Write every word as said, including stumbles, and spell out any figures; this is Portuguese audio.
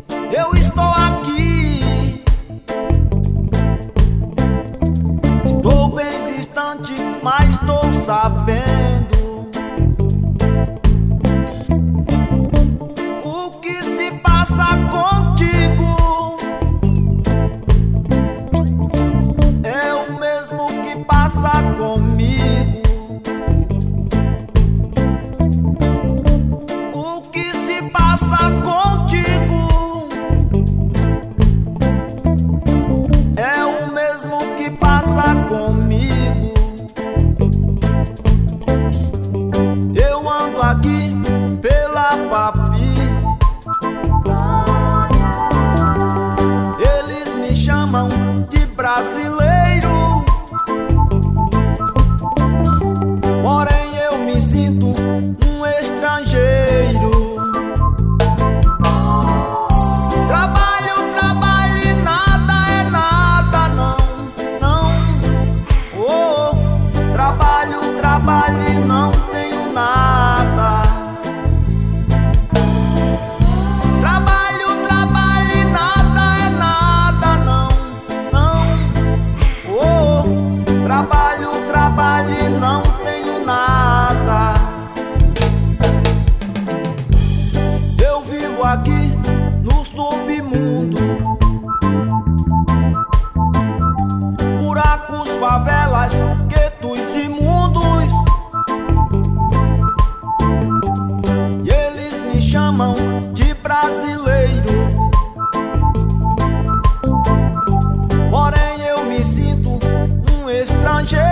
Eu estou aqui, estou bem distante, mas estou sabendo o que se passa contigo. É o mesmo que passa comigo. O que se passa contigo é o mesmo que passa comigo. Eu ando aqui pela Papi, eles me chamam de brasileiro, porém eu me sinto um estrangeiro. Trabalho, trabalho e nada é nada, não, não. Oh, trabalho, trabalho e não tenho nada. Trabalho, trabalho e nada é nada, não, não. Oh, trabalho, trabalho e não tenho nada. Eu vivo aqui no submundo, buracos, favelas, guetos imundos, e eles me chamam de brasileiro, porém eu me sinto um estrangeiro.